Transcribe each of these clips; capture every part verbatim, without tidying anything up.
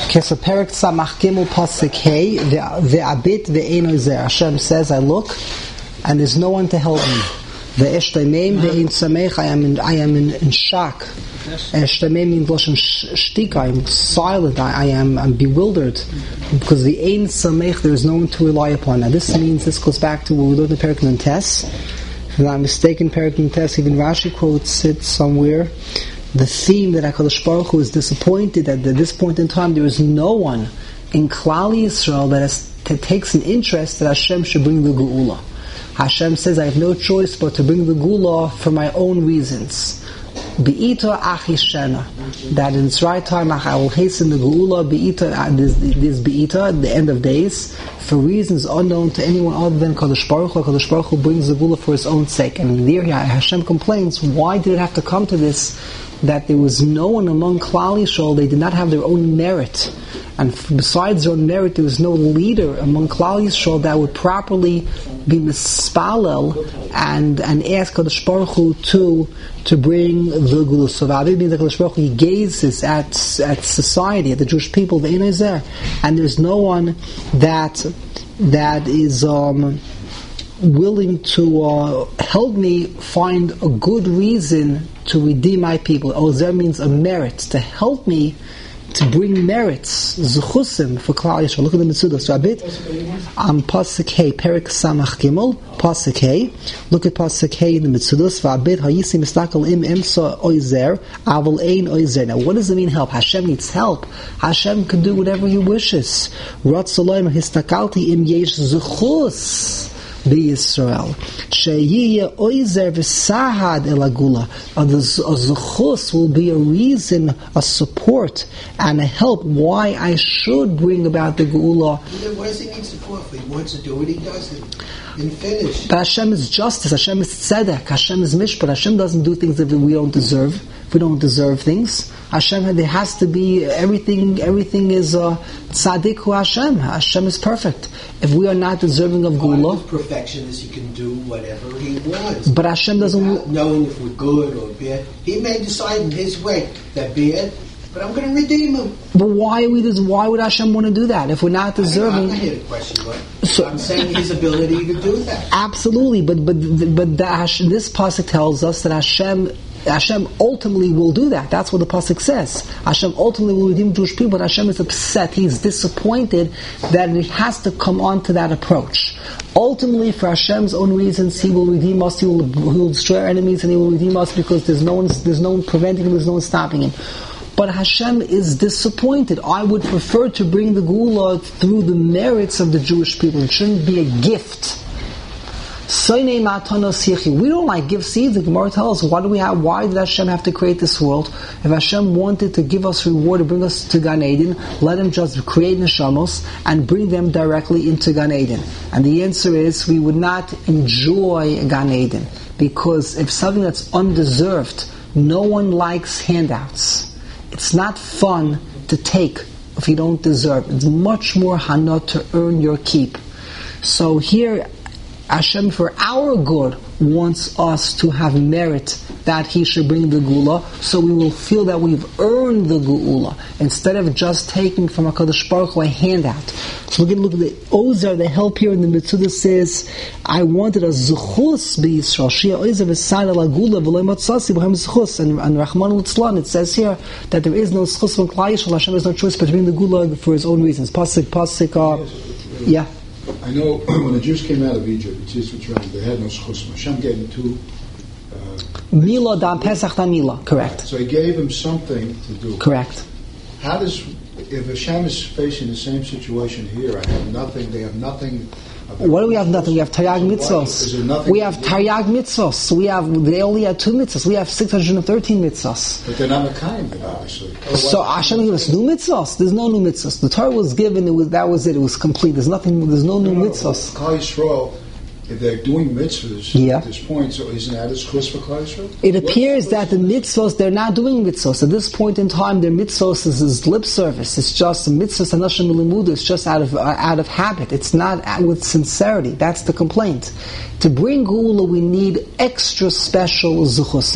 Kesaperik Samach Gimel Pasuk Hey Ve'abit Ve'eno Zer. Hashem says, I look and there's no one to help me. Ve'eshtameim Ve'en Samech. I am in, I am in, in shock. Eshtameim means lashon shtika. I'm silent. I, I am I'm bewildered because the Ein Samech, there is no one to rely upon. Now this means this goes back to what we learned in Perek Nuntes. If I'm not mistaken, Perek Nuntes, even Rashi quotes it somewhere. The theme that HaKadosh Baruch Hu is disappointed that at this point in time there is no one in Klal Yisrael that, has, that takes an interest that Hashem should bring the Geula. Hashem says, I have no choice but to bring the Geula for my own reasons. Be'ita achishena, that in its right time I will hasten the Geula. Be'ita, this, this Be'ita, the end of days, for reasons unknown to anyone other than Kadosh Baruch Hu. Kadosh Baruch Hu brings the Geula for His own sake. And there Hashem complains, why did it have to come to this? That there was no one among Klal Yisrael, they did not have their own merit. And besides their own merit, there was no leader among Klal Yisrael that would properly be mispalel and, and ask Kadosh Baruch Hu to, to bring the Geula. So V'avid means that Kadosh Baruch Hu, He gazes at, at society, at the Jewish people, the Ein Ezer, and there's no one that, that is, um, willing to uh, help me find a good reason to redeem my people. Ozer means a merit, to help me to bring merits, zuchusim for Klal Yisrael. Look at the Mitzudah. So a bit on Pasuk Hey, Perek Samach Gimel, Pasuk Hey. Look at Pasuk Hey in the Mitzudah. V'abit hayisi mistakel im emsa oizer, aval ein oizer. Now, what does it mean help? Hashem needs help. Hashem can do whatever He wishes. Ratzaloim histakalti im yesh zuchus Yisrael. Sheyiye oizer v'sahad elagula. A zuchus will be a reason, a support, and a help why I should bring about the geula. Why does He need support? If He wants to do it, He does it. And finish. But Hashem is justice. Hashem is tzedek. Hashem is mishpat. Hashem doesn't do things that we don't deserve. If we don't deserve things, Hashem, there has to be everything. Everything is uh, tzaddik hu Hashem. Hashem is perfect. If we are not deserving of geula, His perfection is He can do whatever He wants. But Hashem doesn't, without knowing if we're good or bad. He may decide in His way that bad, but I'm going to redeem Him. But why are we? Why would Hashem want to do that if we're not deserving? I'm not here to question what. So, I'm saying His ability to do that. Absolutely, but but but the, this pasuk tells us that Hashem. Hashem ultimately will do that. That's what the pasuk says. Hashem ultimately will redeem Jewish people, but Hashem is upset. He's disappointed that He has to come on to that approach. Ultimately, for Hashem's own reasons, He will redeem us. He will, he will destroy our enemies, and He will redeem us because there's no one, there's no one preventing Him. There's no one stopping Him. But Hashem is disappointed. I would prefer to bring the Geula through the merits of the Jewish people. It shouldn't be a gift. We don't like give seeds. The Gemara tells us, why do we have? Why did Hashem have to create this world? If Hashem wanted to give us reward to bring us to Gan Eden, let Him just create neshamos and bring them directly into Gan Eden. And the answer is, we would not enjoy Gan Eden, because if something that's undeserved, no one likes handouts. It's not fun to take if you don't deserve. It's much more hana to earn your keep. So here, Hashem, for our good, wants us to have merit that He should bring the geula, so we will feel that we've earned the geula, instead of just taking from HaKadosh Baruch Hu a handout. So we're going to look at the Ozer, the help here in the Mitzudah says, I wanted a zuchus b'Yisrael, shia ozer v'sayla la geula v'lo motzasi b'hem zuchus, and, and Rahman Litzlan, it says here that there is no zuchus from Klal Yisrael. Hashem has no choice but to bring the geula for His own reasons. Pasuk, pasuk, uh, yeah. I know when the Jews came out of Egypt, they had no schus. Hashem gave them two. Uh, Mila da Pesach da Mila, correct. So He gave them something to do. Correct. How does, if Hashem is facing the same situation here, I have nothing, they have nothing. What do we have? Nothing. We have Taryag mitzvos. We have Taryag mitzvos. We have. They only had two mitzvos. We have six hundred and thirteen mitzvos. But they're not Mekayim, obviously. So Hashem gave us new mitzvos. There's no new mitzvos. The Torah was given. It was that was it. It was complete. There's nothing. There's no new no, no, mitzvos. Klal Yisrael, if they're doing mitzvahs yeah. at this point, so isn't that a schus for Klal Yisrael? It appears that the mitzvos, they're not doing mitzvos. At this point in time, their mitzvos is, is lip service. It's just mitzvos anashim limudu. It's just out of uh, out of habit. It's not with sincerity. That's the complaint. To bring geula, we need extra special zuchusim.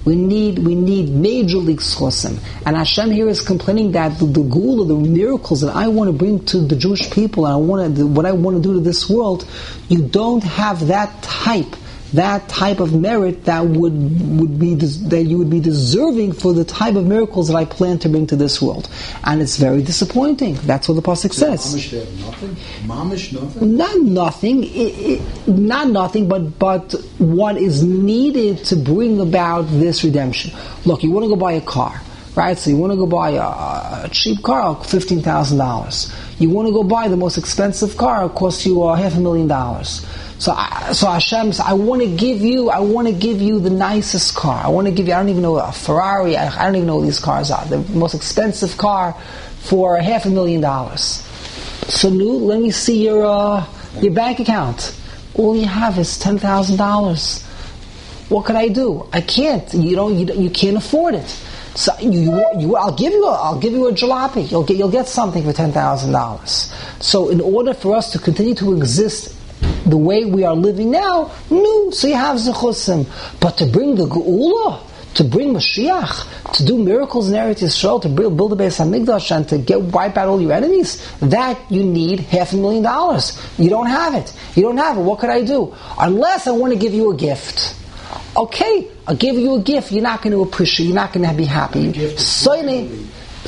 We need we need major league schusim. And Hashem here is complaining that the, the gula, the miracles that I want to bring to the Jewish people, and I want to, what I want to do to this world, you don't have that type. That type of merit that would would be that you would be deserving for the type of miracles that I plan to bring to this world, and it's very disappointing. That's what the pasuk says. Mamish, they have nothing. Mamish, nothing. Not nothing. It, it, not nothing, but but what is needed to bring about this redemption. Look, you want to go buy a car, right? So you want to go buy a, a cheap car, fifteen thousand dollars. You want to go buy the most expensive car, it costs you uh, half a million dollars. So, I, so Hashem says, I want to give you, I want to give you the nicest car. I want to give you, I don't even know, a Ferrari, I, I don't even know what these cars are. The most expensive car for half a million dollars. So, nu, let me see your uh, your bank account. All you have is ten thousand dollars. What can I do? I can't. You don't. You, you can't afford it. So you, you, I'll give you a, I'll give you a jalopy. You'll get, you'll get something for ten thousand dollars. So, in order for us to continue to exist the way we are living now, no, so you have zechusim. But to bring the geula, to bring Mashiach, to do miracles in Eretz Yisrael, to build, build a Beis HaMikdash, and to get wipe out all your enemies, that you need half a million dollars. You don't have it. You don't have it. What could I do? Unless I want to give you a gift. Okay, I'll give you a gift. You're not going to appreciate. You're not going to be happy. We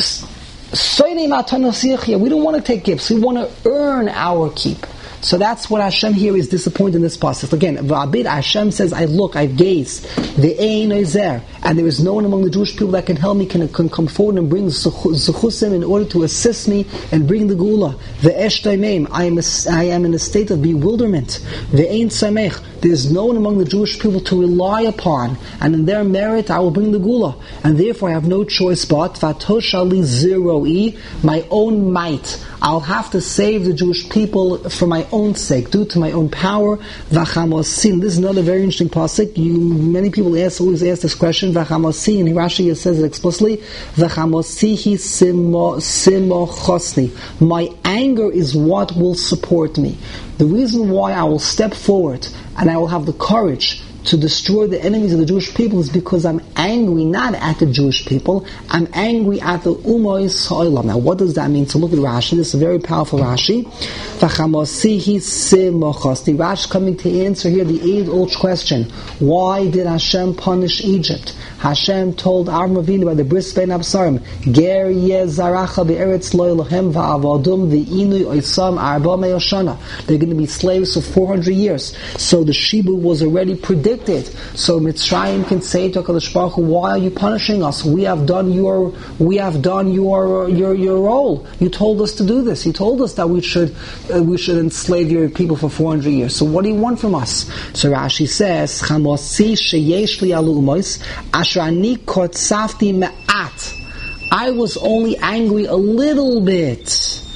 don't want to take gifts. We want to earn our keep. So that's what Hashem here is disappointed in this process. Again, V'abid, Hashem says, I look, I've gazed, the ein is there, and there is no one among the Jewish people that can help me, can, can come forward and bring zechusim in order to assist me and bring the gula. The eshtaimim, I am I am in a state of bewilderment. The ein samech, there is no one among the Jewish people to rely upon, and in their merit I will bring the gula, and therefore I have no choice but vatoshali zeroi, my own might. I'll have to save the Jewish people for my own sake, due to my own power. Vachamosin. This is another very interesting pasuk. You, many people ask, always ask this question. Vachamosi, and Rashi says it explicitly. Vachamosihi simo simo chosni. My anger is what will support me. The reason why I will step forward and I will have the courage to destroy the enemies of the Jewish people is because I'm angry not at the Jewish people, I'm angry at the Umois Ha'olam. Now what does that mean? So look at Rashi, this is a very powerful Rashi. V'chamosihi simochos. The Rashi coming to answer here the age-old question, why did Hashem punish Egypt? Hashem told Avram Avinu by the Bris Bein Absarim, Ger yeh zaracha be'eretz lo Elohem va'avadum v'inui oisam arba me'oshana. They're going to be slaves for four hundred years. So the Shibu was already predicted. So Mitzrayim can say to HaKadosh Baruch Hu, why are you punishing us? We have done your, we have done your, your, your role. You told us to do this. You told us that we should, uh, we should enslave your people for four hundred years. So what do you want from us? So Rashi says, Chamosi sheyesh li alu umois, asher ani kotzafti me'at. I was only angry a little bit.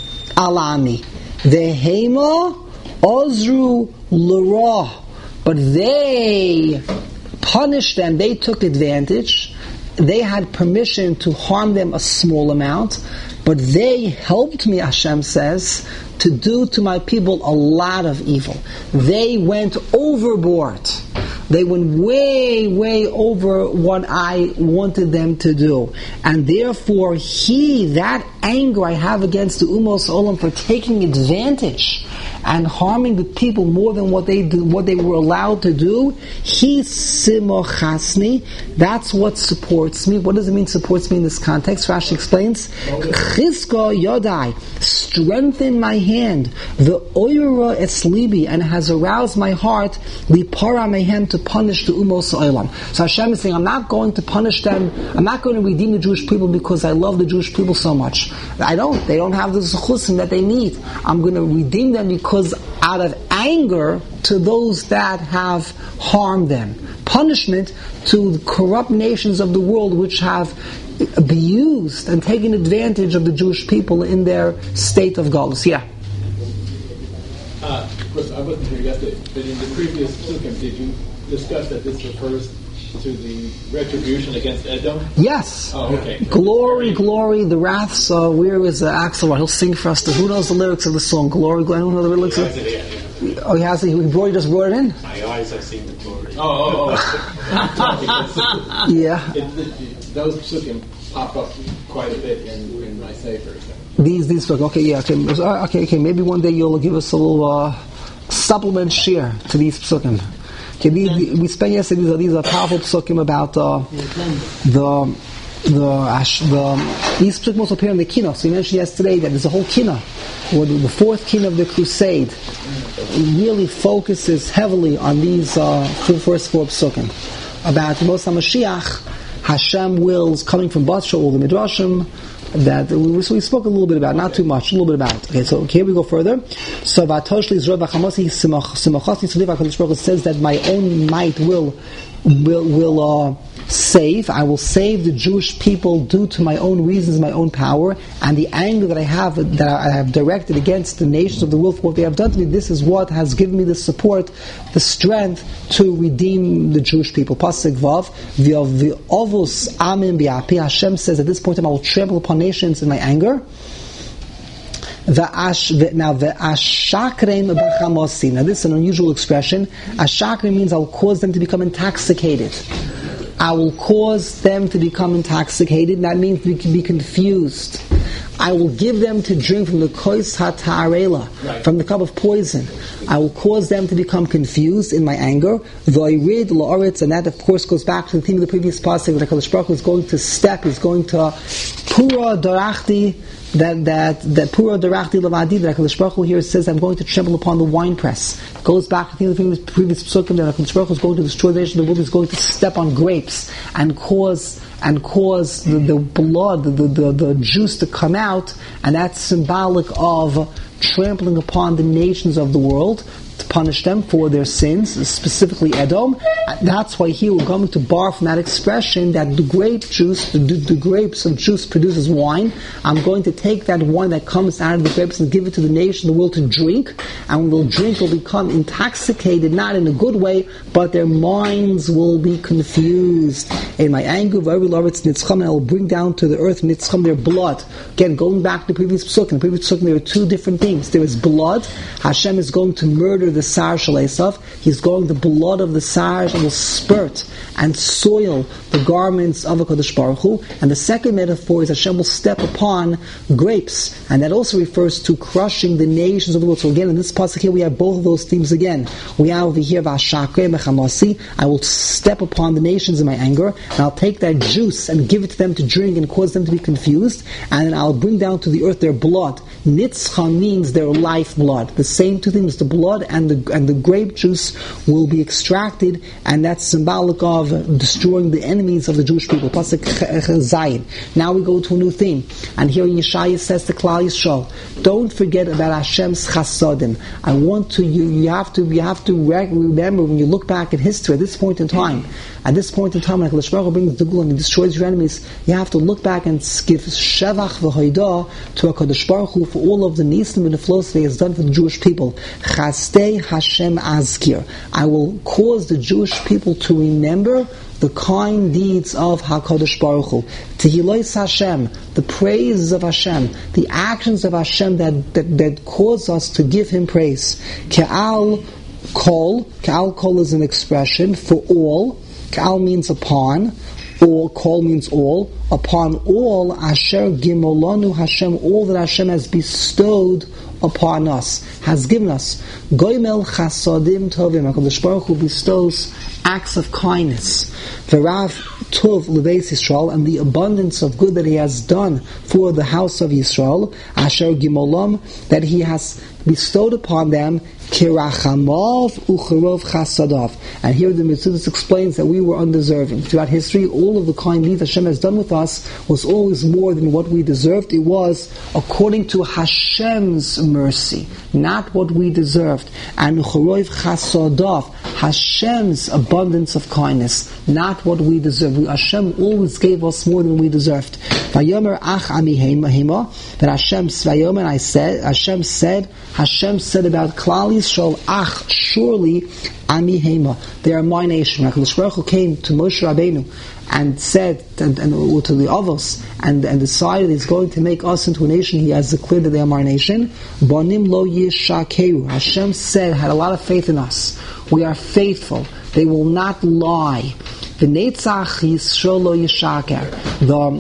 Alami. Vehema ozru l'ra. But they punished them, they took advantage, they had permission to harm them a small amount, but they helped me, Hashem says, to do to my people a lot of evil. They went overboard. They went way, way over what I wanted them to do. And therefore, he, that anger I have against the Umos Olam for taking advantage and harming the people more than what they do, what they were allowed to do, he simochasni. That's what supports me. What does it mean supports me in this context? Rashi explains, Chizko yodai, strengthen my hand, the oira eslibi, and has aroused my heart, lipara mehem, to punish the umos olam. So Hashem is saying, I'm not going to punish them. I'm not going to redeem the Jewish people because I love the Jewish people so much. I don't. They don't have the zechusim that they need. I'm going to redeem them because out of anger to those that have harmed them. Punishment to the corrupt nations of the world which have abused and taken advantage of the Jewish people in their state of galus. Yeah. Uh, of course, I wasn't here yesterday, but in the previous psukim, did you discuss that this refers to the retribution against Edom? Yes. Oh, okay. Glory, glory, the wraths. Uh, where is uh, Axel? He'll sing for us. The, who knows the lyrics of the song? Glory, glory. I don't know the lyrics. Of yeah, yeah. Oh, he has. He brought. He just brought it in. My eyes have seen the glory. Oh, oh, oh. Yeah. It, it, it, those psukim pop up quite a bit in, in my sefer. These these books. Okay, yeah. Okay, okay, okay. Maybe one day you'll give us a little uh, supplement share to these psukim. Okay, these, we spent yesterday. These are these are powerful psukim about uh, the. The, ash, the these psukim also appear in the Kina. So we mentioned yesterday that there's a whole Kina, or the, the fourth Kina of the Crusade, really focuses heavily on these uh, first four psukim about the Moshe Mashiach. Hashem wills coming from Basra, all the midrashim that we, so we spoke a little bit about, not too much, a little bit about. Okay, so here we go further. So Vatoshli Zrov V'Chamasi Simachasi Tzadiv HaKadosh Baruch Hu says that my own might will will will uh, save. I will save the Jewish people due to my own reasons, my own power, and the anger that I have that I have directed against the nations of the world for what they have done to me. This is what has given me the support, the strength to redeem the Jewish people. Pasuk Vav, V'Ovus Amim B'Api. Hashem says at this point in time I will trample upon nations in my anger. The ash, the, now the ashakreim b'chamosi. Now this is an unusual expression. Ashakreim means I will cause them to become intoxicated. I will cause them to become intoxicated. That means we can be confused. I will give them to drink from the kois hatarela, right, from the cup of poison. I will cause them to become confused in my anger. V'oirid la'aretz, and that of course goes back to the theme of the previous passage that HaKadosh Baruch Hu is going to step, is going to pura darachti, that that that pura darachti lavadi, that HaKadosh Baruch Hu here says, I'm going to trample upon the winepress. It goes back to the theme of the previous psukim that HaKadosh Baruch Hu is going to destroy the nation of the world, is going to step on grapes and cause and cause the, the blood, the, the, the juice to come out, and that's symbolic of trampling upon the nations of the world to punish them for their sins, specifically Edom. That's why here we're going to borrow from that expression that the grape juice, the, the grapes of juice produces wine. I'm going to take that wine that comes out of the grapes and give it to the nation of the world to drink, and when they'll drink they'll become intoxicated, not in a good way, but their minds will be confused. In my anger, and I will bring down to the earth nitzcham, their blood. Again, going back to the previous psukim, the previous psukim, there are two different things. There is blood. Hashem is going to murder the Sar Shel Esav. He's going, the blood of the Sar will spurt and soil the garments of HaKadosh Baruch Hu. And the second metaphor is Hashem will step upon grapes, and that also refers to crushing the nations of the world. So again, in this pasuk here, we have both of those themes again. We have over here, V'ashakre mechamasi, I will step upon the nations in my anger, and I'll take that juice and give it to them to drink and cause them to be confused, and then I'll bring down to the earth their blood. Nitzcha means their lifeblood. The same two things, the blood and the and the grape juice will be extracted, and that's symbolic of destroying the enemies of the Jewish people. Pasuk Zayin. Now we go to a new theme, and here Yeshaya says to Klal Yisrael, don't forget about Hashem's chasadim. I want to you you have to you have to remember when you look back at history at this point in time. At this point in time, when HaKadosh Baruch Hu brings the Gula and he destroys your enemies, you have to look back and give Shevach v'Hoidah to HaKadosh Baruch Hu for all of the nisim and the flows that He has done for the Jewish people. Chastei Hashem Azkir. I will cause the Jewish people to remember the kind deeds of HaKadosh Baruch Hu. Tehillos Hashem, the praises of Hashem, the actions of Hashem that, that, that cause us to give Him praise. Ke'al kol, Ke'al kol is an expression for all. Kal means upon, all, kol means all, upon all, asher gimolanu Hashem, all that Hashem has bestowed upon us, has given us. Goimel chasadim tovim, HaKadosh Baruch Hu bestows acts of kindness. V'rav tov lebeis Yisrael, and the abundance of good that He has done for the house of Yisrael, asher gimolam, that He has bestowed upon them, kirachamav ucharov chasadav. And here the Mitzvah explains that we were undeserving. Throughout history, all of the kind deeds Hashem has done with us was always more than what we deserved. It was according to Hashem's mercy, not what we deserved. And ucharov chasadav, Hashem's abundance of kindness, not what we deserved. We, Hashem always gave us more than we deserved. Vayomer ach amihema, that Hashem Vayomer, I said, Hashem said, Hashem said about Klal Yisrael, ach, surely amihema, they are my nation. HaKadosh Baruch Hu came to Moshe Rabbeinu and said and, and or to the Avos and, and decided he's going to make us into a nation, he has declared that they are our nation. Banim lo yishakeru. Hashem said, had a lot of faith in us. We are faithful. They will not lie. V'netzach Yisrael lo yishaker. The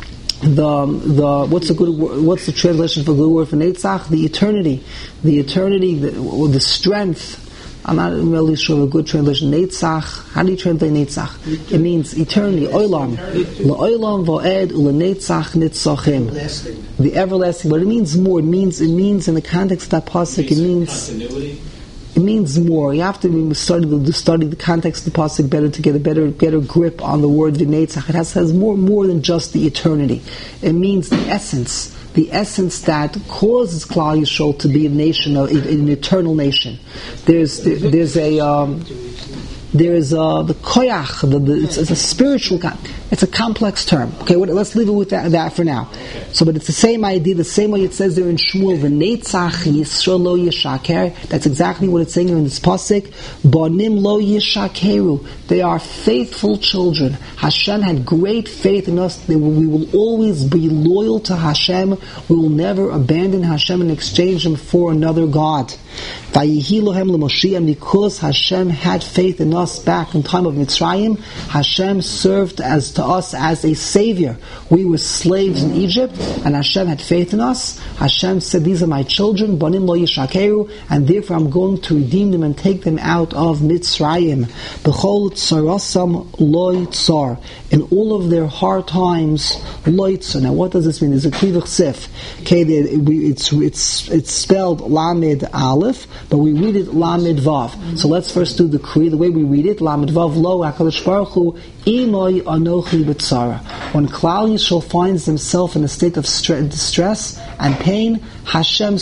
The the what's the good word, what's the translation for good word for Netzach? The eternity, the eternity, the, or the strength. I'm not really sure of a good translation. Netzach. How do you translate Netzach? It means eternity. Olam. La'olam va'ed u'lenetzach nitzachim. The everlasting. But it means more. It means it means in the context of that pasuk. It means continuity. It means more. You have to study the study the context of the pasuk better to get a better better grip on the word v'netzach. It has has more more than just the eternity. It means the essence. The essence that causes Klal Yisrael to be a nation, a, an eternal nation. There's there, there's a um, there's a, the koyach. The, the, it's, it's a spiritual. It's a complex term. Okay, what, let's leave it with that, that for now. So, but it's the same idea, the same way it says there in Shmuel, "V'netzach Yisrael lo yishaker." That's exactly what it's saying in this pasuk. Banim lo yishakeru. They are faithful children. Hashem had great faith in us. That we will always be loyal to Hashem. We will never abandon Hashem and exchange Him for another god. Vayihi lohem l'Moshe, and because Hashem had faith in us back in time of Mitzrayim, Hashem served as to us as a savior. We were slaves in Egypt, and Hashem had faith in us. Hashem said, "These are my children, banim lo yishakeru, and therefore I'm going to redeem them and take them out of Mitzrayim. B'chol tzarasam lo tzar." In all of their hard times, lo tzar. Now, what does this mean? There's a klivach sif. Okay, it's it's it's spelled lamed aleph, but we read it lamed vav. So let's first do the kri. The way we read it, lamed vav lo HaKadosh Baruch Hu imoi anochi b'tzara. When Klal Yisrael finds himself in a state of stre- distress and pain, Hashem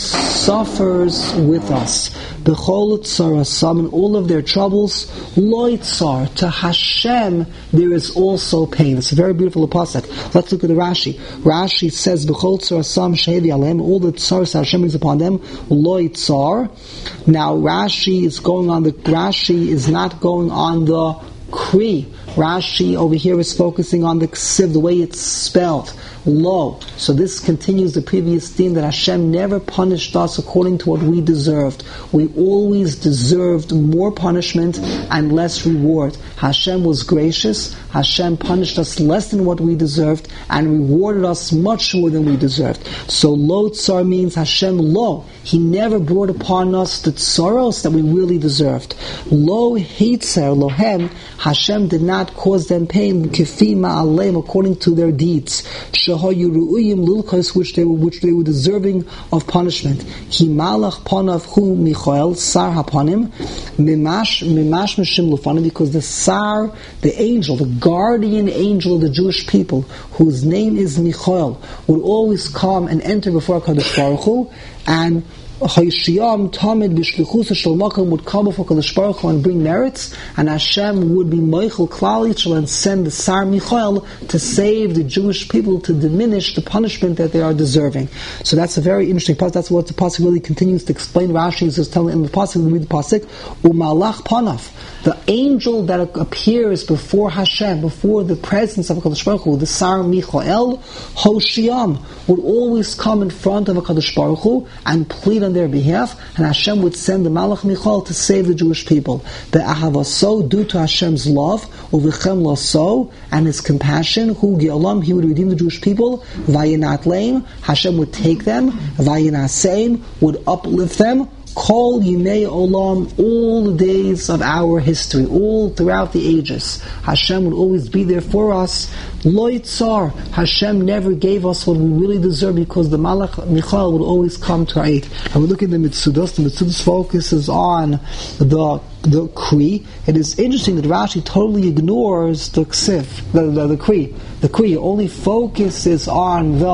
suffers with us. B'chol tzarasam, in all of their troubles, lo tzar. To Hashem there is also pain. It's a very beautiful pasuk. Let's look at the Rashi. Rashi says, "B'chol tzarasam shehevi aleim," all the tzars Hashem brings upon them, lo tzar. Now Rashi is going on the Rashi is not going on the kri. Rashi over here is focusing on the ksiv, the way it's spelled, lo. So this continues the previous theme that Hashem never punished us according to what we deserved. We always deserved more punishment and less reward. Hashem was gracious. Hashem punished us less than what we deserved and rewarded us much more than we deserved. So lo tsar means Hashem lo. He never brought upon us the sorrows that we really deserved. Lo hitzer lohem, Hashem did not cause them pain kifi ma'aleim, according to their deeds, shahayu ru'uyim lulchos, which they were which they were deserving of punishment. Ki malach panav hu Michael sar hapanim mimash mimash mishim lufanim, because the sar, the angel, the guardian angel of the Jewish people, whose name is Michael, would always come and enter before HaKadosh Baruch Hu, and Hayshiyam Tamid Bishlichus Shalmakam would come before Kadosh Baruch Hu and bring merits, and Hashem would be Meichel Klal Yisrael and send the Sar Michael to save the Jewish people, to diminish the punishment that they are deserving. So that's a very interesting pasuk. That's what the pasuk really continues to explain. Rashi is just telling in the pasuk. We read the pasuk, Umalach Panaf, the angel that appears before Hashem, before the presence of Kadosh Baruch Hu, the Sar Michael, Hoshiyam, would always come in front of Kadosh Baruch Hu and plead on their behalf, and Hashem would send the Malach Michael to save the Jewish people. The Ahavaso, due to Hashem's love, Uvichem Laso, and His compassion, Hu Geolam, He would redeem the Jewish people. Vayinat Leim, Hashem would take them. Vayinaseim, would uplift them. Kol Yimei Olam, all the days of our history, all throughout the ages, Hashem would always be there for us. Lo Yitzar, Hashem never gave us what we really deserve, because the Malach Michael would always come to our aid. And we look at the Mitzudos. The Mitzudos focuses on the the Kri. It is interesting that Rashi totally ignores the Ksif, the the, the Kri. The Kri only focuses on the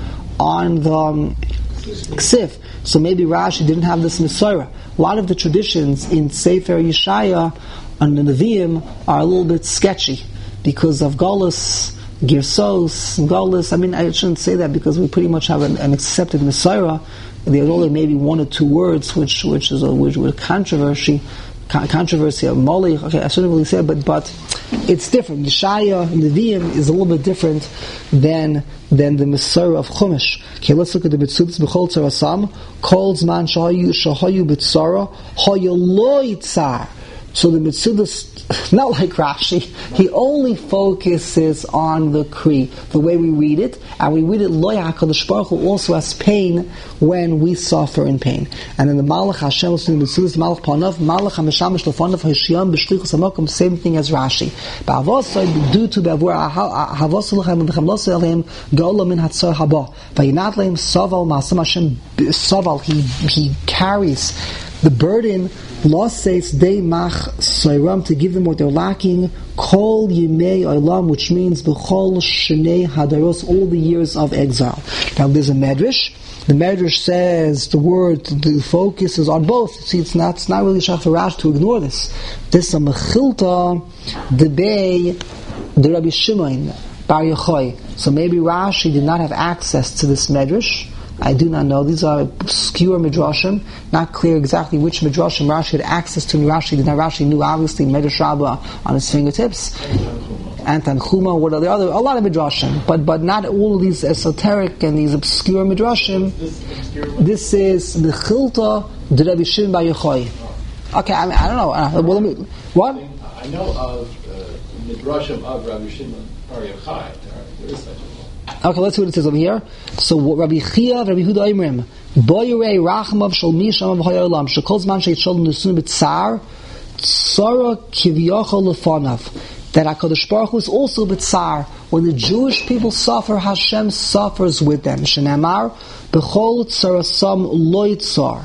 on the um, Ksif. So maybe Rashi didn't have this Mesorah. A lot of the traditions in Sefer Yeshaya and the Nevi'im are a little bit sketchy because of Golus, Girsos, Golus. I mean, I shouldn't say that because we pretty much have an, an accepted Mesorah. There's only maybe one or two words which which is a which with controversy. con- controversy of Molech. Okay, I shouldn't really say it, but but it's different. Yeshaya Nevi'im is a little bit different than than the Mesorah of Chumash. Okay, let's look at the Mitzudas B'chol Tzarasam. Kol Zman Shahayu Shahayu B'tzara Hayu Lo Yitzar. So the Mitzudas, not like Rashi, he only focuses on the Kri, the way we read it, and we read it Lo HaKadosh Baruch Hu also has pain when we suffer in pain. And in the Malach Hashem, the Mitzudas Malach Panav, Malach HaMeshamish Lefanav HaShiyam B'shlichus HaMakom, same thing as Rashi. Ba'avosai, due to Ba'avur Havosai Lechem Lechem Losai Lechem Gola Min Hatzor Haba Vayinat Lehem Soval Ma'asam Hashem Soval, he he carries the burden. Law says they mach sayram, to give them what they're lacking. Kol yimei olam, which means b'chol shnei hadaros, all the years of exile. Now there's a medrash. The medrash says the word, the focus is on both. See, it's not, it's not really shach for Rash to ignore this. This is a mechilta debei the Rabbi Shimon Bar Yochai. So maybe Rashi did not have access to this medrash. I do not know. These are obscure midrashim. Not clear exactly which midrashim Rashi had access to. Rashi did not. Rashi knew obviously Medrash Rabbah on his fingertips. And Tanchuma. What are the other? A lot of midrashim, but but not all of these esoteric and these obscure midrashim. This is the Chilta de Rabbi Shimon Bar Yochai. Okay, I mean I don't know. Uh, well, let me, what? I know of uh, midrashim of Rabbi Shimon Bar Yochai. There is such a Okay, let's see what it says over here. So Rabbi Chia, Rabbi Huda Imrim, Boyurei Rachmav Shal Misham V'Hayolam Shekol Zman Sheitshol Nesun B'Tzar Tzara Kiviyachol Lefanav, that HaKadosh Baruch Hu is also B'Tzar. When the Jewish people suffer, Hashem suffers with them. Shenamar B'Chol Tzarasam Lo Yitzar.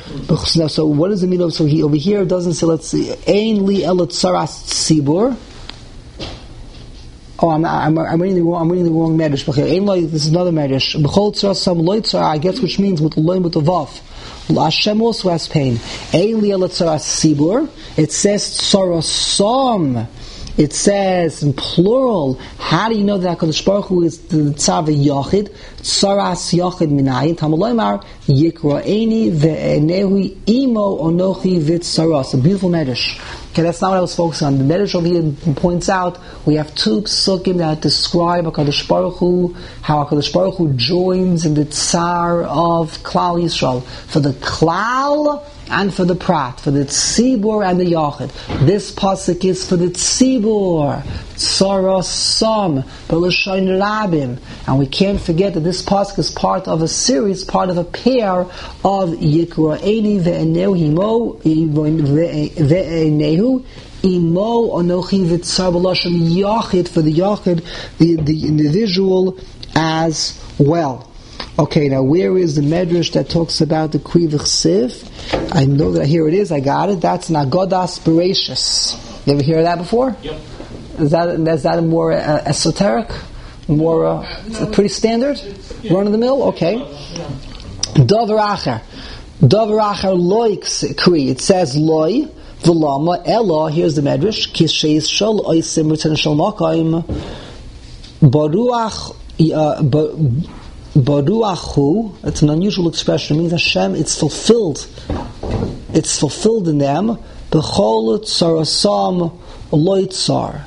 So what does it mean? So he, over here it doesn't say, let's see, Ein Li El Tzaras Tzibur. Oh, I'm, I'm, I'm reading the wrong. I'm reading the wrong medrash. Okay, this is another medrash. B'chol tzara sam lo tzara, I guess, which means with the loin with the vav. Hashem also has pain. Ein li el tzara sibur. It says tzara sam. It says in plural. How do you know that HaKadosh Baruch Hu is the tzar v'yachid? Tzaras yachid minayin. Tamaloymar yikra eini ve'enehu imo onochi v'tzaras. A beautiful medrash. Okay, that's not what I was focusing on. The Medrash over here points out we have two psukim that describe HaKadosh Baruch Hu, how HaKadosh Baruch Hu joins in the tsar of Klal Yisrael, for the Klal and for the Prat, for the Tzibur and the Yachid. This pasuk is for the Tzibur, Tzara Sam, B'Lashain Rabim, and we can't forget that this pasuk is part of a series, part of a pair of Yikra Eini ve'Enehu Himo ve'Enehu Imo Onochi v'Tzar B'Lashain Yachid, for the Yachid, the the individual as well. Okay, now where is the medrash that talks about the Kri V'Chsiv? I know that here it is. I got it. That's Nagodas Bereshis. You ever hear that before? Yep. Is that is that more uh, esoteric? More uh, no, pretty standard? Yeah. Run of the mill? Okay. Davar Acher. Davar Acher loiks Kri. It says loi v'lama ella. Here's the medrash. Kisheis shol oisim return shol makayim baruach. Baruachu, it's an unusual expression. It means Hashem, it's fulfilled. It's fulfilled in them. B'chol tzarasam lo yitzar.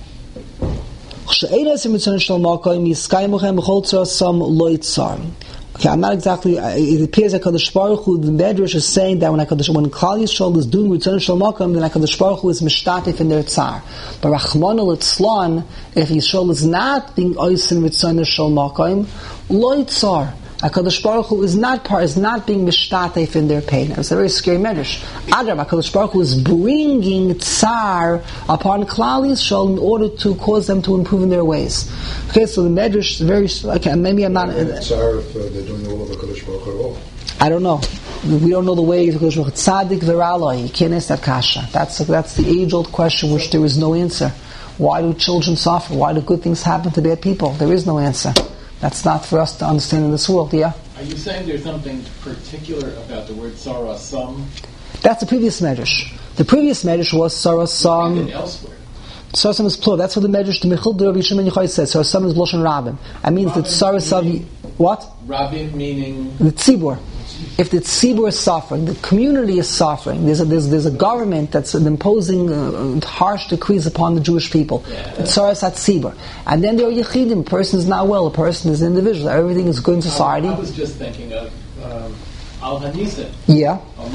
Okay, I'm not exactly. It appears that HaKadosh Baruch Hu, the Medrash is saying that when HaKadosh, when Klal Yisrael is doing Return Shel Makom, then HaKadosh Baruch Hu is mishtatif in their tzar. But Rachmana Litzlan, if Yisrael is not being oisin Return Shel Makom, lo yitzar. HaKadosh Baruch Hu is not part, is not being mishtatif in their pain. It's a very scary medrash. Adrab, HaKadosh Baruch Hu is bringing tsar upon Klal Yisrael in order to cause them to improve in their ways. Okay, so the medrash is very. Okay, maybe I'm not. Uh, tsar if uh, they're doing all of HaKadosh Baruch Hu at all. I don't know. We don't know the ways of HaKadosh Baruch Hu. Tzadik v'raloi. You can't ask that kasha. That's that's the age-old question which there is no answer. Why do children suffer? Why do good things happen to bad people? There is no answer. That's not for us to understand in this world, yeah? Are you saying there's something particular about the word sarasam? That's the previous medrash. The previous medrash was sarasam. And elsewhere. Sarasam is plural. That's what the medrash, the Mechil de Rabbi Shimon Yochai says. Sarasam is Loshan Rabim. I mean that sarasam, what? Rabim meaning? The tzibur. if the tzibur is suffering, the community is suffering, there's a, there's, there's a government that's imposing uh, harsh decrees upon the Jewish people, tzaras at tzibur, and then there are yechidim, a person is not well, a person is an individual, everything is good in society. I, I was just thinking of um, Al Hanisim. Yeah.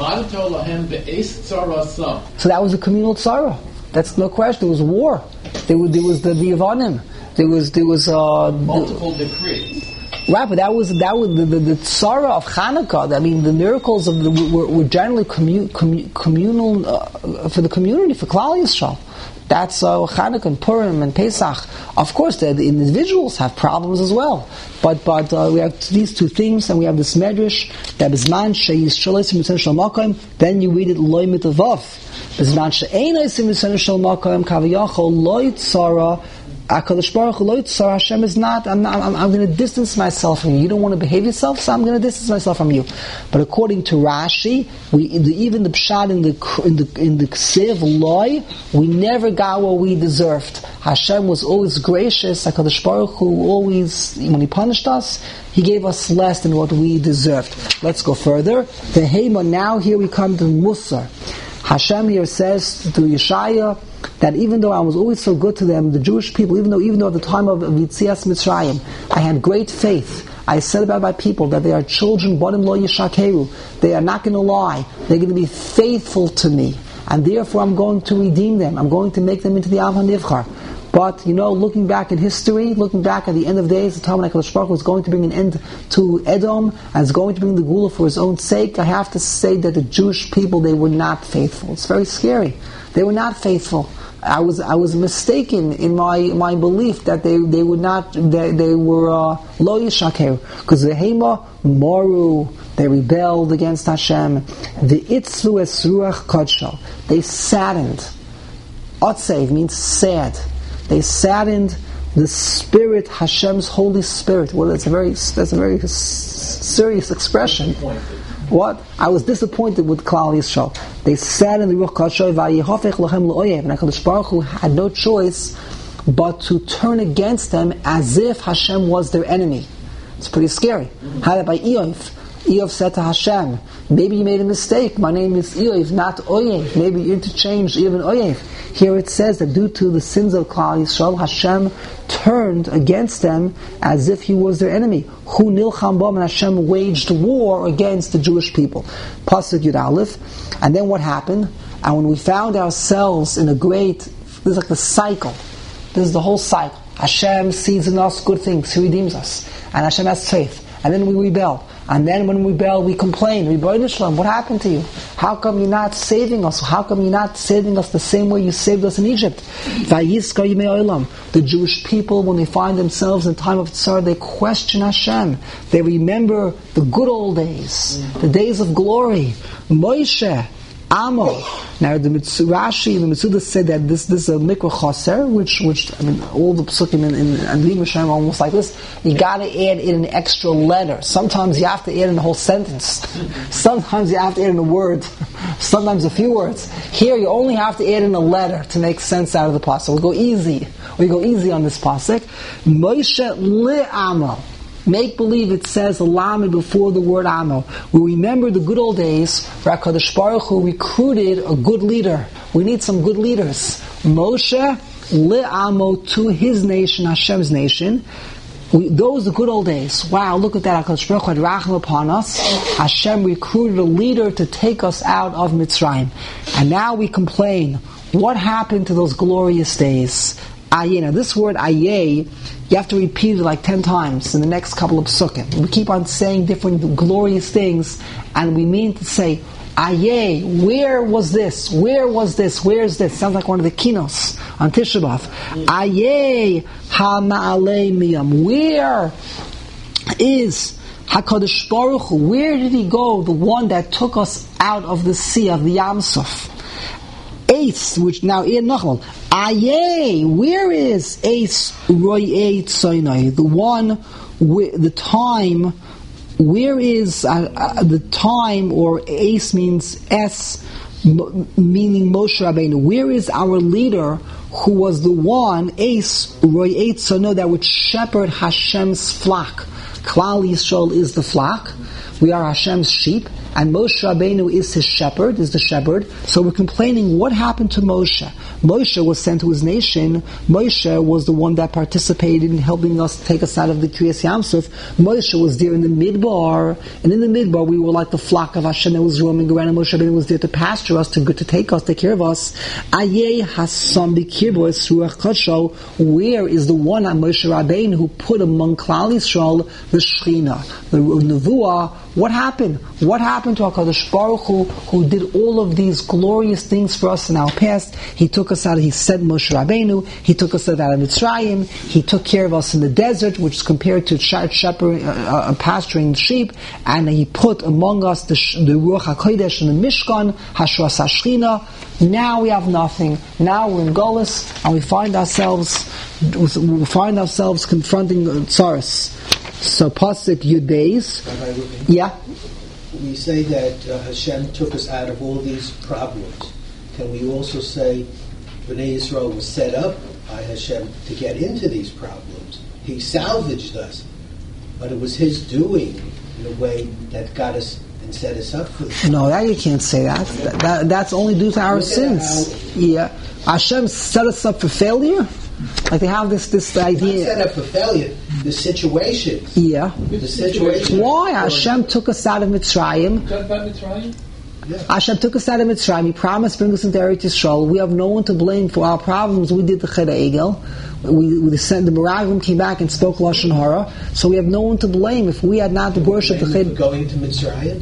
So that was a communal tzara. That's no question. There was war. There was, there was the, the Yevanim. There was there was uh, multiple the, decrees. Right, but that was that was the the, the tzara of Hanukkah. I mean, the miracles of the were, were generally commun, commun, communal uh, for the community, for Klal Yisrael. That's uh, Hanukkah and Purim and Pesach. Of course, the, the individuals have problems as well. But but uh, we have these two things, and we have this medrash that Bizman she'is shalosim mitzvah shel makom. Then you read it loy mitavav. Bizman she'ein osim mitzvah shel makom kaviyachol loy tzara. HaKadosh Baruch Hu lo yitzar, Hashem is not, I'm, not, I'm, I'm going to distance myself from you. You don't want to behave yourself, so I'm going to distance myself from you. But according to Rashi, we, the, even the pshat in the in the in the ksiv loy, we never got what we deserved. Hashem was always gracious. HaKadosh Baruch Hu always, when He punished us, He gave us less than what we deserved. Let's go further. The Hema, now here we come to Musar. Hashem here says to Yeshaya that even though I was always so good to them, the Jewish people, even though even though at the time of Yitzias Mitzrayim, I had great faith. I said about my people that they are children, Bonim Lo Yishakeru. They are not going to lie. They're going to be faithful to me. And therefore I'm going to redeem them. I'm going to make them into the Am HaNivchar. But, you know, looking back in history, looking back at the end of days, the time when HaKadosh Baruch Hu was going to bring an end to Edom, and is going to bring the Gula for His own sake, I have to say that the Jewish people, they were not faithful. It's very scary. They were not faithful. I was I was mistaken in my my belief that they they would not they, they were uh, lo yishaker, because the Hema moru, they rebelled against Hashem. The itzlu es ruach kodsho, they saddened. Otsev means sad. They saddened the Spirit, Hashem's Holy Spirit. Well, that's a very that's a very s- serious expression. What? I was disappointed with Klal Yisrael. They saddened the Ruach Kodsho, vayihofech lochem le'oyev. And HaKadosh Baruch Hu had no choice but to turn against them as if Hashem was their enemy. It's pretty scary. How that by Eof? Eof said to Hashem, maybe you made a mistake. My name is Eof, not Oyev. Maybe you interchanged Eof and Oyev. Here it says that due to the sins of Klal Yisrael, Hashem turned against them as if He was their enemy. Hu nilcham bam, and Hashem waged war against the Jewish people. Pasuk Yud Aleph. And then what happened? And when we found ourselves in a great, this is like the cycle. This is the whole cycle. Hashem sees in us good things. He redeems us. And Hashem has faith. And then we rebel. And then when we rebel, we complain. Rebbeinu Shalom, what happened to you? How come you're not saving us? How come you're not saving us the same way you saved us in Egypt? The Jewish people, when they find themselves in time of Tzar, they question Hashem. They remember the good old days, the days of glory. Moshe, Amo. Now the Rashi, the Mitzuda said that this this is a mikra chaser, which which I mean all the psukim in in Andim Hashem are almost like this. You got to add in an extra letter. Sometimes you have to add in a whole sentence. Sometimes you have to add in a word. Sometimes a few words. Here you only have to add in a letter to make sense out of the pasuk. We go easy. We go easy on this pasuk. Moshe le'amo. Make believe it says Lamed before the word Amo. We remember the good old days where HaKadosh Baruch Hu recruited a good leader. We need some good leaders. Moshe le'amo, to his nation, Hashem's nation. We, those are the good old days. Wow, look at that. HaKadosh Baruch Hu had racham upon us. Hashem recruited a leader to take us out of Mitzrayim. And now we complain. What happened to those glorious days? Ayeh. Now this word ayeh, you have to repeat it like ten times in the next couple of psukim. We keep on saying different glorious things, and we mean to say, ayeh, where was this? Where was this? Where is this? Sounds like one of the kinos on Tisha B'Av. Ayeh ha-ma'alei miyam. Where is HaKadosh Baruch Hu? Where did He go? The one that took us out of the sea, of the Yam Suf. Ace, which now in Nachmal. Ayeh, where is Ace Roy Tzoynai? The one, the time, where is uh, uh, the time, or Ace means S, m- meaning Moshe Rabbeinu. Where is our leader who was the one, Ace Roy Tzoynai, that would shepherd Hashem's flock? Klal Yisrael is the flock. We are Hashem's sheep, and Moshe Rabbeinu is his shepherd, is the shepherd. So we're complaining, what happened to Moshe? Moshe was sent to his nation. Moshe was the one that participated in helping us take us out of the Kriyas Yamsuf. Moshe was there in the Midbar, and in the Midbar we were like the flock of Hashem that was roaming around, and Moshe Rabbeinu was there to pasture us, to, to take us, take care of us. Ayeh Hasam B'Kirbo Es Ruach Kodsho. Where is the one on Moshe Rabbeinu who put among Klal Yisrael the Shechina, the Nevuah? What happened? What happened to HaKadosh Baruch Hu, who did all of these glorious things for us in our past? He took us out, he sent Moshe Rabbeinu, he took us out of Mitzrayim, he took care of us in the desert, which is compared to shepherd, uh, uh, pasturing sheep, and he put among us the, the Ruach HaKodesh and the Mishkan, Hashras HaShechina. Now we have nothing. Now we're in Golus, and we find ourselves, we find ourselves confronting Tsaros. So Pasuk Yud Beis. Yeah. We say that uh, Hashem took us out of all these problems. Can we also say Bnei Yisrael was set up by Hashem to get into these problems? He salvaged us, but it was His doing in a way that got us and set us up for this. No, that you can't say that. that, that that's only due to our sins. Yeah, Hashem set us up for failure. Like they have this this idea. Not set up for failure. The situation. Yeah. The situation. Why Hashem took us out of Mitzrayim? Talk about Mitzrayim? Yeah. Hashem took us out of Mitzrayim. He promised to bring us into Eretz Yisrael. We have no one to blame for our problems. We did the Ched Egel. We, we sent the Meraglim came back and spoke Lashon Hara. So we have no one to blame if we had not worshipped the Ched. Going to Mitzrayim.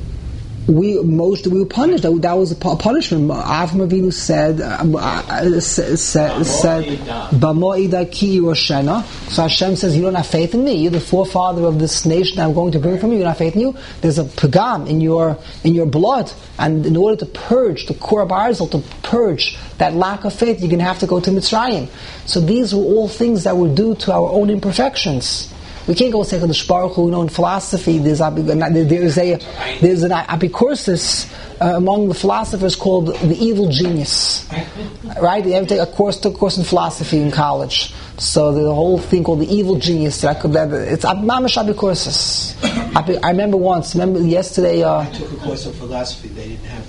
We most we were punished. That, that was a punishment. Avram Avinu said, uh, said, said, "B'mo'ida ki Roshena." So Hashem says, "You don't have faith in me. You're the forefather of this nation that I'm going to bring from you. You don't have faith in you. There's a pagam in your in your blood, and in order to purge the Korah Barzel, to purge that lack of faith, you're going to have to go to Mitzrayim." So these were all things that were due to our own imperfections. We can't go say to the Baruch Hu, you know, in philosophy, there's, there's a there's an apicursus uh, among the philosophers called the evil genius, right? They have to take a course, took a course in philosophy in college. So the whole thing called the evil genius. That could, that, it's mamash apicursus. I remember once. Remember yesterday. Uh, I took a course in philosophy. They didn't have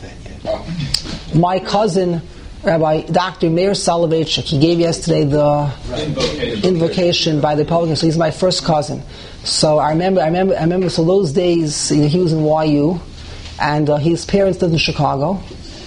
that yet. My cousin, Rabbi Doctor Meir Soloveitchik, he gave yesterday the invocation, invocation by the Republicans. So he's my first cousin. So I remember, I remember, I remember. So those days, you know, he was in Y U, and uh, his parents lived in Chicago,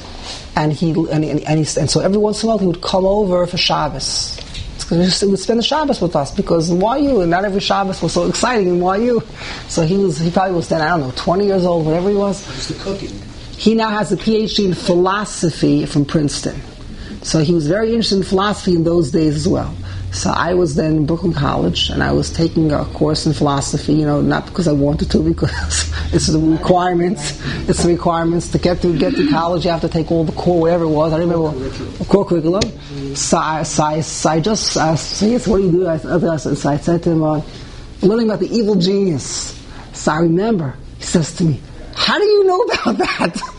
and he and, and, and, he, and so every once in a while he would come over for Shabbos. He would spend the Shabbos with us because in Y U, and not every Shabbos was so exciting in Y U. So he was, he probably was then, I don't know, twenty years old, whatever he was. What was the cooking? He now has a P H D in philosophy from Princeton. So he was very interested in philosophy in those days as well. So I was then in Brooklyn College, and I was taking a course in philosophy, you know, not because I wanted to, because it's the requirements. It's the requirements to get to get to college. You have to take all the core, whatever it was. I don't remember what, core curriculum. So I, so I, so I just, I said, yes, what do you do? I, so I said to him, uh, learning about the evil genius. So I remember, he says to me, "How do you know about that?"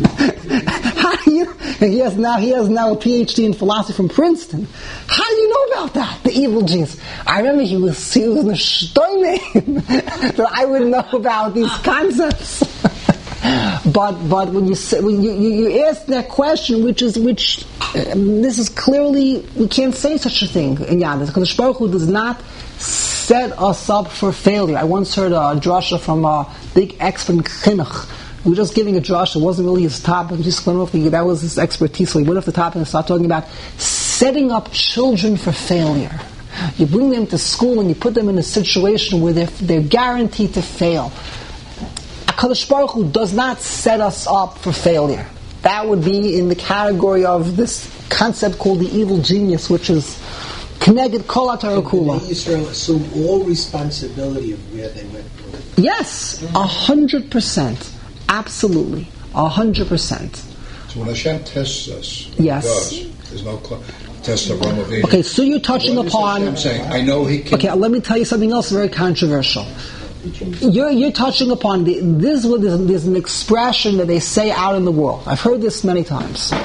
How do you? And he has now he has now a P H D in philosophy from Princeton. How do you know about that? The evil genius. I remember he was he was in a shtoyme that I would know about these concepts. but but when you say, when you, you you ask that question, which is which, um, this is clearly we can't say such a thing in Yadus because the Baruch Hu does not set us up for failure. I once heard a drasha from a big expert in chinuch. We were just giving a drasha. It wasn't really his topic. He just went off the, that was his expertise. So he went off the topic and started talking about setting up children for failure. You bring them to school and you put them in a situation where they're, they're guaranteed to fail. HaKadosh Baruch Hu does not set us up for failure. That would be in the category of this concept called the evil genius, which is Keneged Kol HaTorah Kula. Israel assume all responsibility of where they went through. Yes, a hundred percent. Absolutely, a hundred percent. So when Hashem tests us, yes, does, there's no cl- test of Rama. Okay, so you're touching what upon. I'm saying, I know he can. Okay, let me tell you something else very controversial. You're you're touching upon the, this. There's, there's an expression that they say out in the world. I've heard this many times.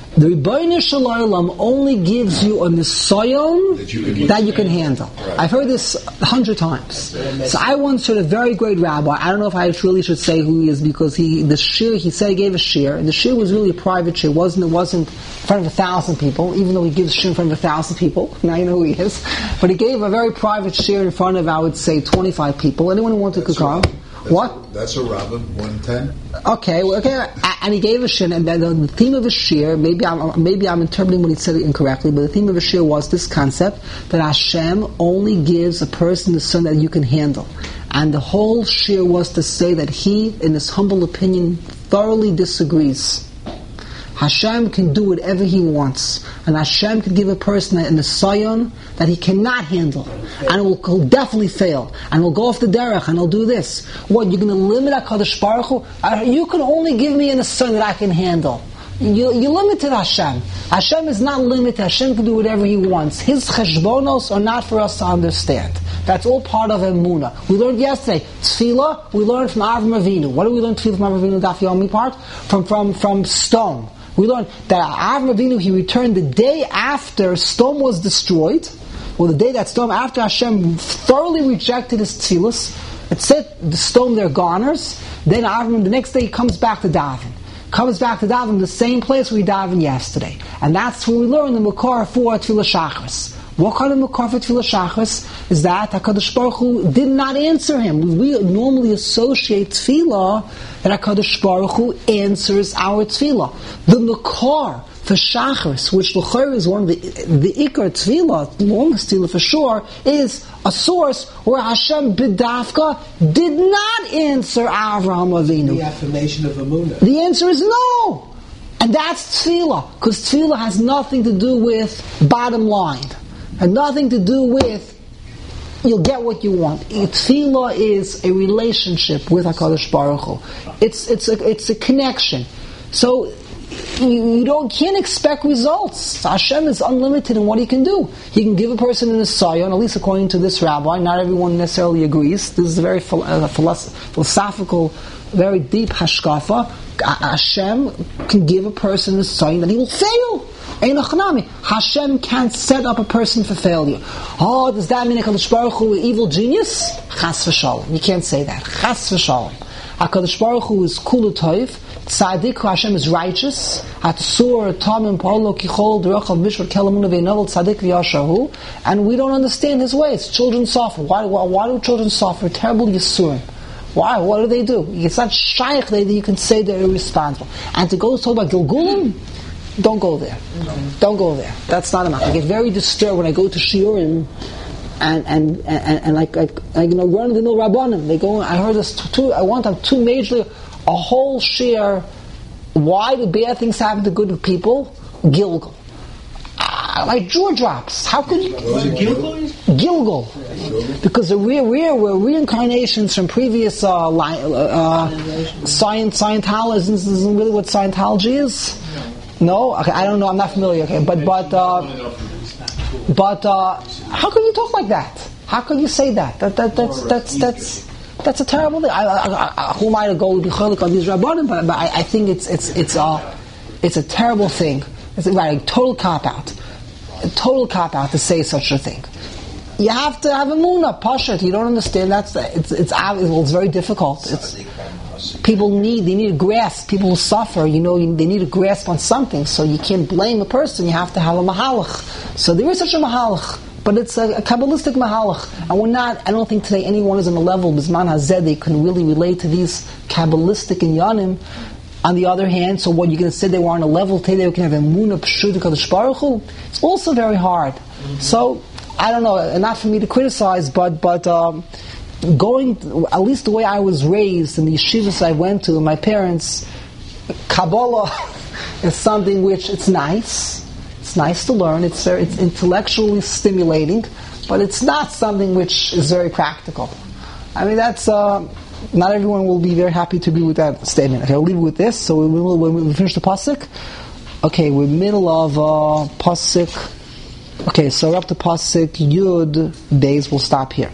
The Rebbeinu Shel Olam only gives you a nisayon that you can, that you can handle. Right. I've heard this a hundred times. So I once heard a very great rabbi. I don't know if I really should say who he is, because he the shir he said he gave a shir, and the shir was really a private shir. It wasn't it wasn't in front of a thousand people, even though he gives shir in front of a thousand people. Now you know who he is. But he gave a very private shir in front of, I would say, twenty-five people. Anyone who wanted to come. That's what? A, that's a rabbin, one ten. Okay, well, okay, and he gave a shir, and the, the theme of his shir, maybe I'm maybe I'm interpreting when he said it incorrectly, but the theme of his shir was this concept that Hashem only gives a person the son that you can handle, and the whole shir was to say that he, in his humble opinion, thoroughly disagrees. Hashem can do whatever He wants, and Hashem can give a person a nisayon that he cannot handle, and will he'll definitely fail, and will go off the derech, and he'll do this. What, you're going to limit HaKadosh Baruch Hu? Uh, you can only give me a nisayon that I can handle. You, you limited Hashem. Hashem is not limited. Hashem can do whatever He wants. His cheshbonos are not for us to understand. That's all part of Emunah. We learned yesterday, Tefillah, we learned from Avram Avinu. What do we learn Tefillah from Avram Avinu, Daf Yomi part? From, from, from stone. We learned that Avram Avinu, he returned the day after Sodom was destroyed, or the day that Sodom, after Hashem thoroughly rejected his tefillos, it said the Sodom they're goners. Then Avram, the next day, he comes back to daven. Comes back to daven the same place we davened yesterday. And that's where we learn the Makor for Tefillah Shachris. What kind of Makor for Tefillah Shachris is that HaKadosh Baruch Hu did not answer him. We normally associate Tefillah that HaKadosh Baruch Hu answers our Tefillah. The Makor for Shachris, which L'chayr is one of the the Ikar Tefillah, the longest Tefillah for sure, is a source where Hashem B'dafka did not answer Avraham Avinu. The affirmation of Emunah. The answer is no! And that's Tefillah, because Tefillah has nothing to do with bottom line. And nothing to do with you'll get what you want. Tefillah is a relationship with HaKadosh Baruch Hu. It's it's a it's a connection. So you, you don't can't expect results. Hashem is unlimited in what He can do. He can give a person an nisayon, at least according to this rabbi. Not everyone necessarily agrees. This is a very uh, philosophical, very deep hashkafa. Hashem can give a person a nisayon that he will fail. Hashem can't set up a person for failure. Oh, does that mean HaKadosh Baruch Hu is evil genius? Chas v'shalom. You can't say that. Chas v'shalom. HaKadosh Baruch Hu is kulu toiv. Tzaddik, Hashem is righteous. Hatsur, Tamim, Polo, Kichol, Derechav, Mishra, Kelamuna, Ve'novel, Tzaddik, V'yashahu. And we don't understand His ways. Children suffer. Why, why, why do children suffer? Terrible Yisurim. Why? What do they do? It's not shaykh that you can say they're irresponsible. And to go talk about Gilgulim, don't go there. Mm-hmm. Don't go there. That's not enough. I get very disturbed when I go to Shiurim and and, and, and, and like, like, like you know, run the mill Rabbanim. They go, I heard this two, I want them two major, a whole share, why do bad things happen to good people? Gilgal. Ah, my jaw drops. How could you? Was it Gilgal? Gilgal. Because we're, we're, we're reincarnations from previous uh, li- uh, science, Scientology. This isn't really what Scientology is. No, okay, I don't know. I'm not familiar. Okay, but but uh, but uh, how can you talk like that? How can you say that? That, that that's that's that's that's a terrible thing. I, I, I, who am I to go be cholik on these rabbanim? But, but I, I think it's it's it's a it's a terrible thing. It's a, right, a total cop out, a total cop out to say such a thing. You have to have a emunah, pashat. You don't understand. That's it's it's it's very difficult. It's people need they need a grasp. People suffer. You know they need a grasp on something. So you can't blame a person. You have to have a mahalach. So there is such a mahalach, but it's a, a kabbalistic mahalach. And we're not. I don't think today anyone is on the level bisman hazeh they can really relate to these kabbalistic inyanim. On the other hand, so what you're going to say they were on a level today they can have a emunah pshut kadosh baruch hu. It's also very hard. Mm-hmm. So. I don't know, not for me to criticize, but but um, going, at least the way I was raised in the yeshivas I went to, my parents, Kabbalah is something which it's nice. It's nice to learn. It's very, it's intellectually stimulating, but it's not something which is very practical. I mean, that's uh, not everyone will be very happy to agree with that statement. Okay, I'll leave it with this. So we will, when we finish the pasuk, okay, we're middle of uh, pasuk. Okay, so up to pasuk Yud days, we'll stop here.